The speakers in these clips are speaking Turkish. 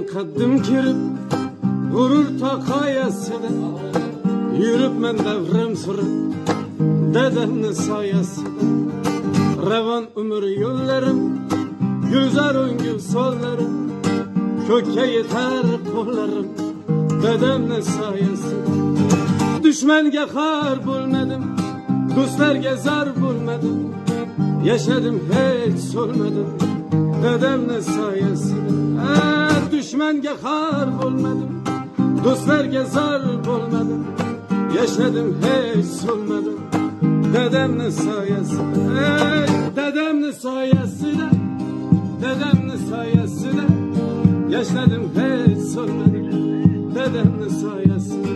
kaddim kirib g'urur taqoyasida yuribman davrim surib dadamni soyasida ravon umr yo'llarim gulzar o'ngil so'llarim ko'kka yetar qo'llarim dadamni soyasida dushmanga xor bo'lmadim do'stlarga zar bo'lmadim yaşadım hiç so'lmadim dadamni soyasida dushmanga xor bo'lmadim do'stlarga zar bo'lmadim yaşadım hiç so'lmadim dadamni soyasida dadamni soyasida dadamni soyasida yaşadım hiç so'lmadim dadamni soyasida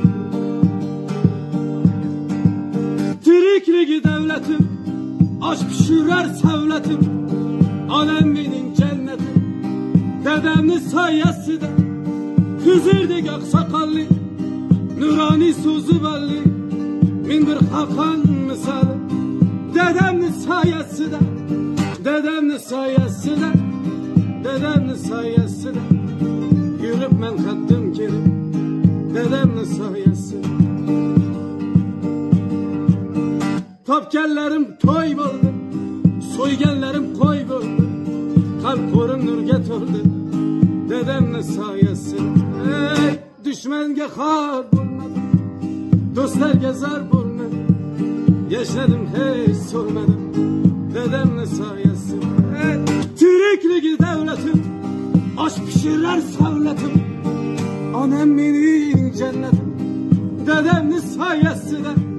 tirikligi davlatim aş pişirer savlatim anam benim cennetim dedemni sayesinde Hızırdık aksakallı nurani sözü belli min bir hakan misali dedemni sayesinde dedemni sayesinde dedemni sayesinde yürüp men kaddim girip dedemni sayesinde Topkellerim toy oldu, soygenlerim koy oldu, kalp korum nurga to'ldi, dedemni soyasida. Düşmanga xor bo'lmadim, do'stlarga zar bo'lmadim, yaşadim hiç so'lmadim, dedemni soyasida. Tirikligi davlatim, osh pishirar savlatim, onam mening jannatim, dedemni soyasida.